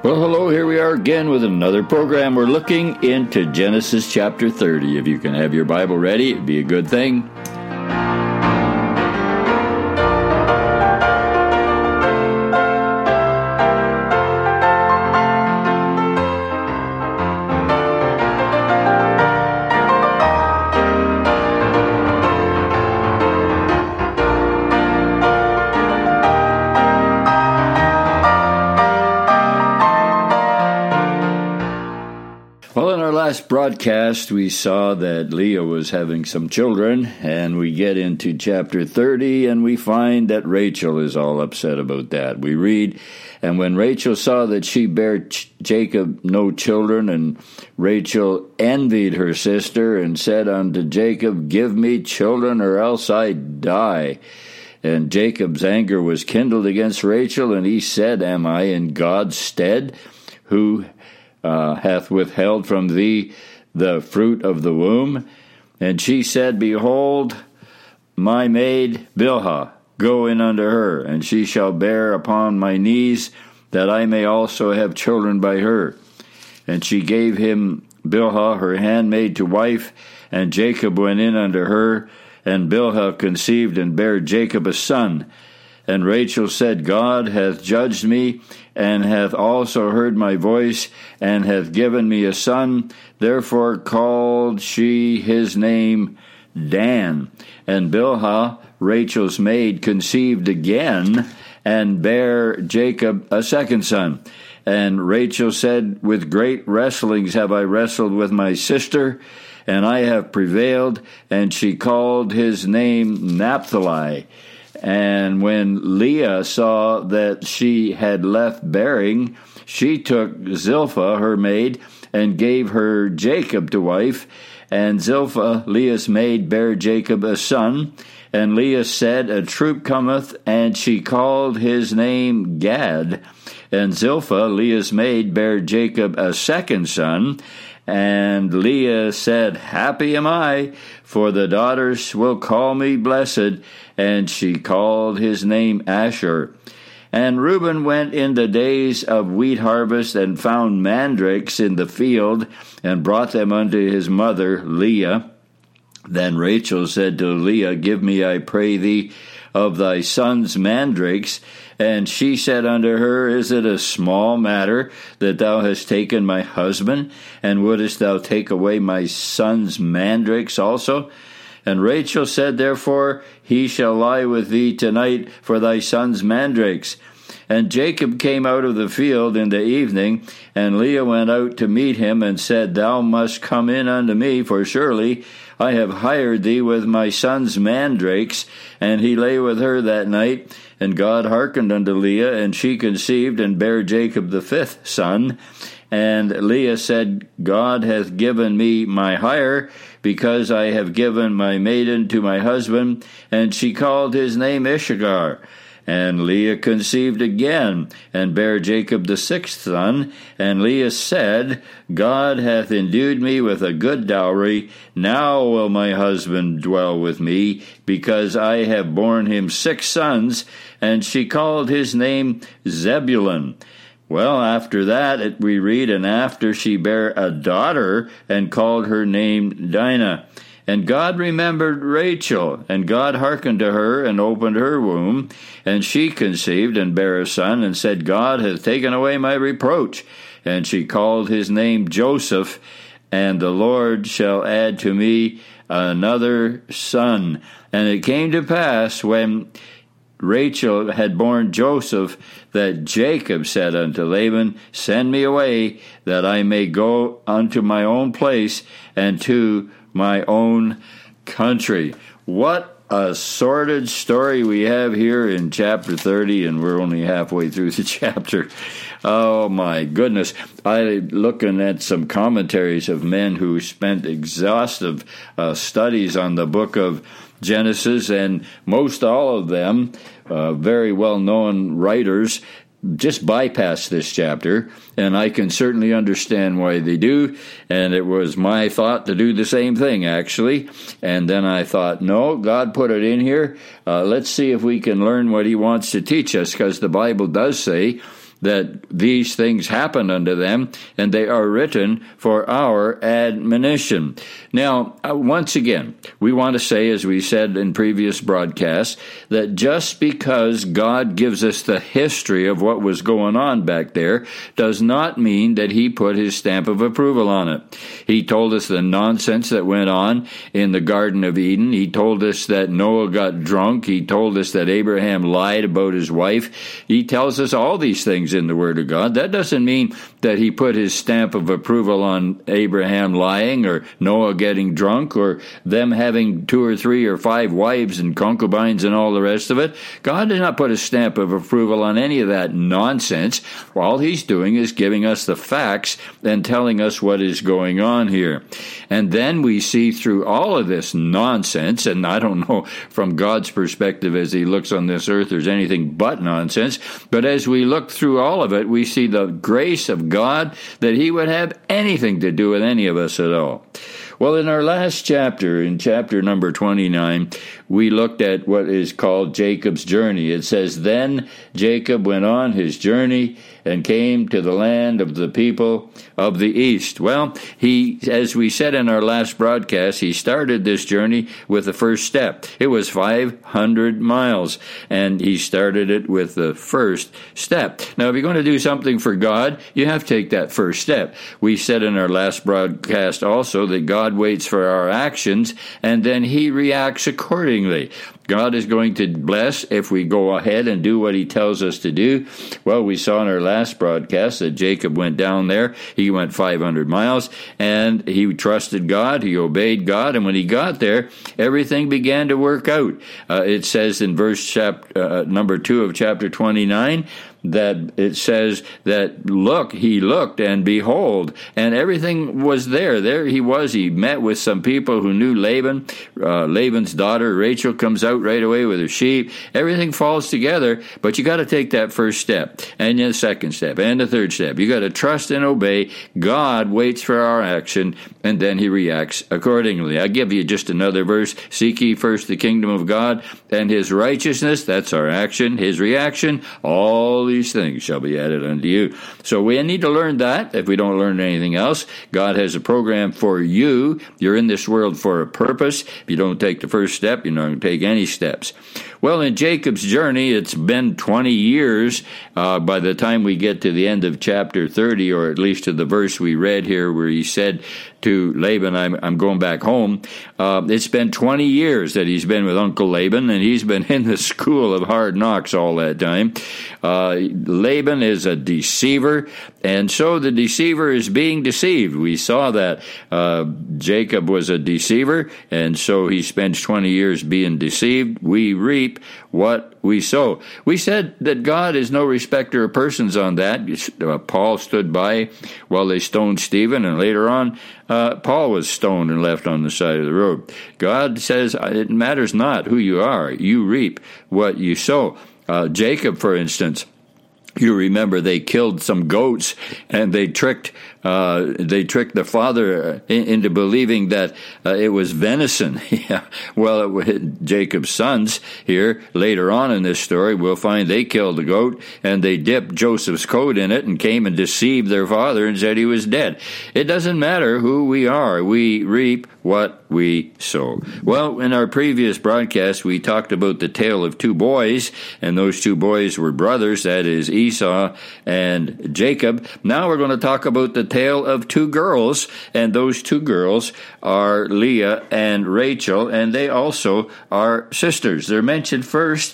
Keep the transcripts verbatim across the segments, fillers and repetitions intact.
Well, hello, here we are again with another program. We're looking into Genesis chapter thirty. If you can have your Bible ready, it'd be a good thing. Last broadcast, we saw that Leah was having some children, and we get into chapter thirty, and we find that Rachel is all upset about that. We read, "And when Rachel saw that she bare Ch- Jacob no children, and Rachel envied her sister, and said unto Jacob, Give me children, or else I die. And Jacob's anger was kindled against Rachel, and he said, Am I in God's stead, who Uh, hath withheld from thee the fruit of the womb? And she said, Behold, my maid Bilhah, go in unto her, and she shall bear upon my knees, that I may also have children by her. And she gave him Bilhah, her handmaid, to wife, and Jacob went in unto her, and Bilhah conceived and bare Jacob a son. And Rachel said, God hath judged me, and hath also heard my voice, and hath given me a son. Therefore called she his name Dan. And Bilhah, Rachel's maid, conceived again, and bare Jacob a second son. And Rachel said, With great wrestlings have I wrestled with my sister, and I have prevailed. And she called his name Naphtali. And when Leah saw that she had left bearing, she took Zilpah, her maid, and gave her Jacob to wife. And Zilpah, Leah's maid, bare Jacob a son. And Leah said, A troop cometh, and she called his name Gad. And Zilpah, Leah's maid, bare Jacob a second son. And Leah said, Happy am I, for the daughters will call me blessed. And she called his name Asher. And Reuben went in the days of wheat harvest, and found mandrakes in the field, and brought them unto his mother Leah. Then Rachel said to Leah, Give me, I pray thee, of thy son's mandrakes. And she said unto her, Is it a small matter that thou hast taken my husband? And wouldest thou take away my son's mandrakes also? And Rachel said, Therefore he shall lie with thee tonight for thy son's mandrakes. And Jacob came out of the field in the evening, and Leah went out to meet him, and said, Thou must come in unto me, for surely I have hired thee with my son's mandrakes. And he lay with her that night. And God hearkened unto Leah, and she conceived, and bare Jacob the fifth son. And Leah said, God hath given me my hire, because I have given my maiden to my husband. And she called his name Issachar. And Leah conceived again, and bare Jacob the sixth son. And Leah said, God hath endued me with a good dowry. Now will my husband dwell with me, because I have borne him six sons. And she called his name Zebulun. Well, after that, it, we read, And after she bare a daughter, and called her name Dinah. And God remembered Rachel, and God hearkened to her, and opened her womb. And she conceived, and bare a son, and said, God hath taken away my reproach. And she called his name Joseph, and the Lord shall add to me another son. And it came to pass, when Rachel had borne Joseph, that Jacob said unto Laban, Send me away, that I may go unto my own place, and to my own country. What a sordid story we have here in chapter thirty, and we're only halfway through the chapter. Oh my goodness. I looking at some commentaries of men who spent exhaustive uh, studies on the book of Genesis, and most all of them, uh, very well-known writers, just bypass this chapter, and I can certainly understand why they do, and it was my thought to do the same thing, actually, and then I thought, no, God put it in here, uh, let's see if we can learn what he wants to teach us, because the Bible does say that these things happened unto them, and they are written for our admonition. Now, uh, once again, we want to say, as we said in previous broadcasts, that just because God gives us the history of what was going on back there does not mean that he put his stamp of approval on it. He told us the nonsense that went on in the Garden of Eden. He told us that Noah got drunk. He told us that Abraham lied about his wife. He tells us all these things in the Word of God. That doesn't mean that he put his stamp of approval on Abraham lying or Noah getting drunk or them having two or three or five wives and concubines and all the rest of it. God did not put a stamp of approval on any of that nonsense. All he's doing is giving us the facts and telling us what is going on here. And then we see through all of this nonsense, and I don't know from God's perspective as he looks on this earth there's anything but nonsense, but as we look through all of it, we see the grace of God that he would have anything to do with any of us at all. Well, in our last chapter, in chapter number twenty-nine, we looked at what is called Jacob's journey. It says, "Then Jacob went on his journey and came to the land of the people of the east." Well, he, as we said in our last broadcast, he started this journey with the first step. It was five hundred miles, and he started it with the first step. Now, if you're going to do something for God, you have to take that first step. We said in our last broadcast also that God waits for our actions, and then he reacts accordingly. God is going to bless if we go ahead and do what he tells us to do. Well, we saw in our last broadcast that Jacob went down there. He went five hundred miles, and he trusted God. He obeyed God, and when he got there, everything began to work out. Uh, it says in verse chapter, uh, number two of chapter twenty-nine, that it says that, look, he looked, and behold, and everything was there. There he was. He met with some people who knew Laban. Uh, Laban's daughter, Rachel, comes out right away with her sheep. Everything falls together, but you got to take that first step, and the second step, and the third step. You got to trust and obey. God waits for our action, and then he reacts accordingly. I'll give you just another verse. Seek ye first the kingdom of God and his righteousness. That's our action. His reaction, all these things shall be added unto you. So we need to learn that if we don't learn anything else. God has a program for you. You're in this world for a purpose. If you don't take the first step, you're not going to take any steps. Well, in Jacob's journey, it's been twenty years uh, by the time we get to the end of chapter thirty, or at least to the verse we read here where he said to Laban, I'm, I'm going back home. Uh, it's been twenty years that he's been with Uncle Laban, and he's been in the school of hard knocks all that time. Uh, Laban is a deceiver, and so the deceiver is being deceived. We saw that uh, Jacob was a deceiver, and so he spends twenty years being deceived. We reap what we sow. We said that God is no respecter of persons on that. Uh, Paul stood by while they stoned Stephen, and later on, uh, Paul was stoned and left on the side of the road. God says it matters not who you are. You reap what you sow. Uh, Jacob, for instance, you remember they killed some goats, and they tricked uh, they tricked the father in, into believing that uh, it was venison. yeah. Well, it was Jacob's sons here later on in this story, we'll find they killed the goat, and they dipped Joseph's coat in it and came and deceived their father and said he was dead. It doesn't matter who we are. We reap what we sow. Well, in our previous broadcast, we talked about the tale of two boys, and those two boys were brothers, that is Esau and Jacob. Now we're going to talk about the tale of two girls, and those two girls are Leah and Rachel, and they also are sisters. They're mentioned first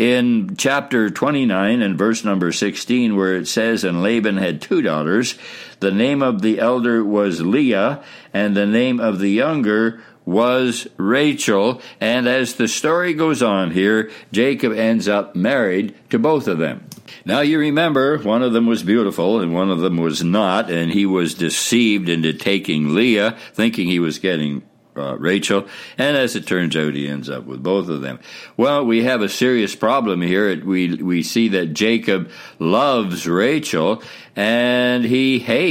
in chapter twenty-nine and verse number sixteen, where it says, "And Laban had two daughters. The name of the elder was Leah, and the name of the younger was Rachel." And as the story goes on here, Jacob ends up married to both of them. Now you remember, one of them was beautiful and one of them was not, and he was deceived into taking Leah, thinking he was getting Uh, Rachel, and as it turns out, he ends up with both of them. Well, we have a serious problem here. We we see that Jacob loves Rachel, and he hates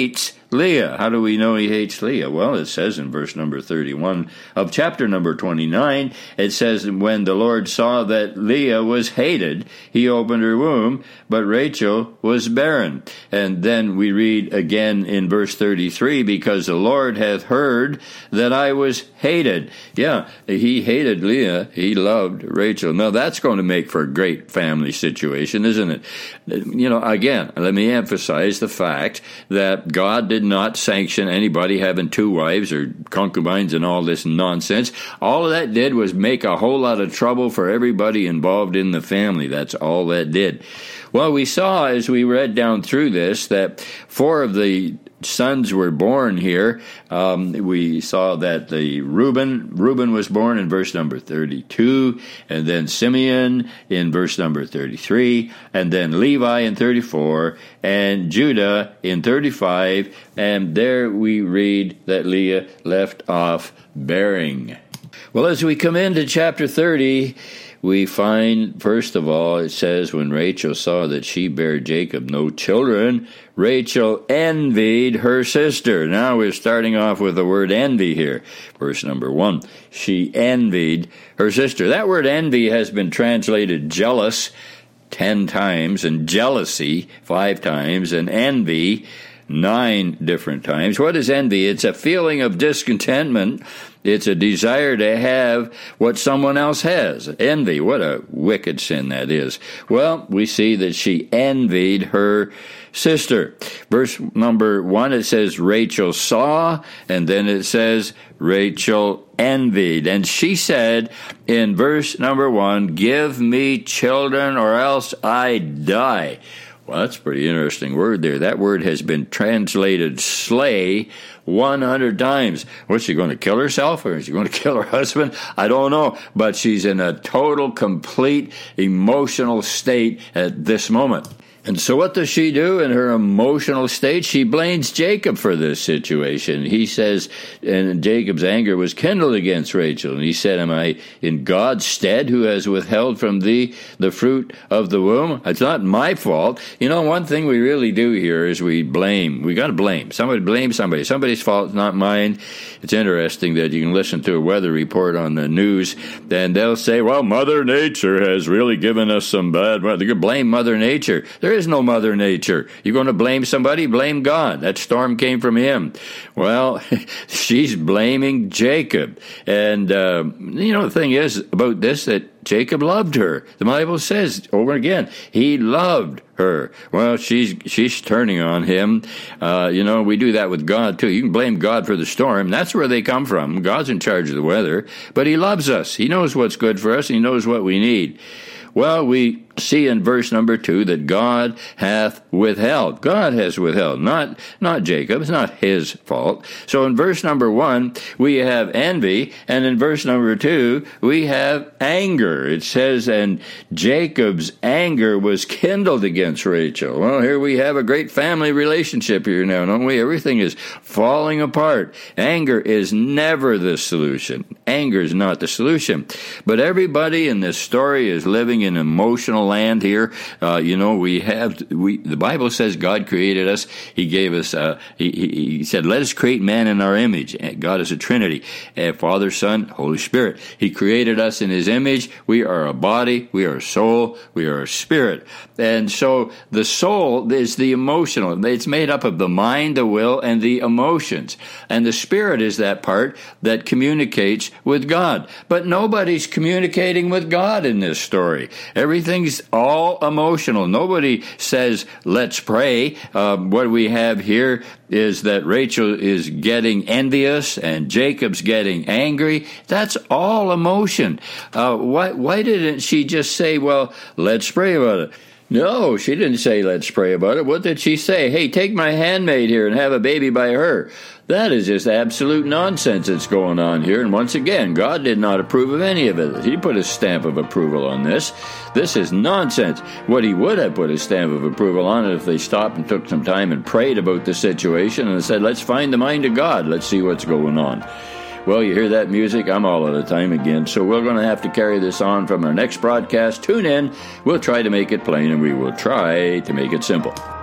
Leah. How do we know he hates Leah? Well, it says in verse number thirty-one of chapter number twenty-nine, it says, when the Lord saw that Leah was hated, he opened her womb, but Rachel was barren. And then we read again in verse thirty-three, because the Lord hath heard that I was hated. Yeah, he hated Leah. He loved Rachel. Now, that's going to make for a great family situation, isn't it? You know, again, let me emphasize the fact that God did not sanction anybody having two wives or concubines and all this nonsense. All of that did was make a whole lot of trouble for everybody involved in the family. That's all that did. Well, we saw as we read down through this that four of the sons were born here. Um, we saw that the Reuben, Reuben was born in verse number thirty-two, and then Simeon in verse number thirty-three, and then Levi in thirty-four, and Judah in thirty-five, and there we read that Leah left off bearing. Well, as we come into chapter thirty, we find, first of all, it says, when Rachel saw that she bare Jacob no children, Rachel envied her sister. Now we're starting off with the word envy here. Verse number one, she envied her sister. That word envy has been translated jealous ten times, and jealousy five times, and envy nine different times. What is envy? It's a feeling of discontentment. It's a desire to have what someone else has. Envy, what a wicked sin that is. Well, we see that she envied her sister. Verse number one, it says Rachel saw, and then it says Rachel envied. And she said in verse number one, give me children or else I die. Well, that's a pretty interesting word there. That word has been translated slay one hundred times. Was she going to kill herself, or is she going to kill her husband? I don't know. But she's in a total, complete emotional state at this moment. And so what does she do in her emotional state? She blames Jacob for this situation. He says, and Jacob's anger was kindled against Rachel. And he said, am I in God's stead who has withheld from thee the fruit of the womb? It's not my fault. You know, one thing we really do here is we blame. We got to blame. Somebody blame somebody. Somebody's fault is not mine. It's interesting that you can listen to a weather report on the news, and they'll say, well, Mother Nature has really given us some bad weather. You can blame Mother Nature. There is no Mother Nature. You're going to blame somebody? Blame God. That storm came from him. Well, she's blaming Jacob. And, uh, you know, the thing is about this, that Jacob loved her. The Bible says over again, he loved her. Well, she's she's turning on him. Uh, you know, we do that with God, too. You can blame God for the storm. That's where they come from. God's in charge of the weather. But he loves us. He knows what's good for us. He knows what we need. Well, we see in verse number two that God hath withheld. God has withheld, not not Jacob. It's not his fault. So in verse number one, we have envy, and in verse number two, we have anger. It says, and Jacob's anger was kindled against Rachel. Well, here we have a great family relationship here now, don't we? Everything is falling apart. Anger is never the solution. Anger is not the solution. But everybody in this story is living in emotional land here. Uh, you know, we have, we, the Bible says God created us. He gave us, uh, he, he said, let us create man in our image. God is a Trinity, uh, Father, Son, Holy Spirit. He created us in his image. We are a body. We are a soul. We are a spirit. And so the soul is the emotional. It's made up of the mind, the will, and the emotions. And the spirit is that part that communicates with God. But nobody's communicating with God in this story. Everything's all emotional. Nobody says, let's pray. Uh, what we have here is that Rachel is getting envious and Jacob's getting angry. That's all emotion. Uh, why, why didn't she just say, well, let's pray about it? No, she didn't say, let's pray about it. What did she say? Hey, take my handmaid here and have a baby by her. That is just absolute nonsense that's going on here. And once again, God did not approve of any of it. He put a stamp of approval on this. This is nonsense. What he would have put a stamp of approval on it if they stopped and took some time and prayed about the situation and said, let's find the mind of God. Let's see what's going on. Well, you hear that music? I'm all out of time again. So we're going to have to carry this on from our next broadcast. Tune in. We'll try to make it plain, and we will try to make it simple.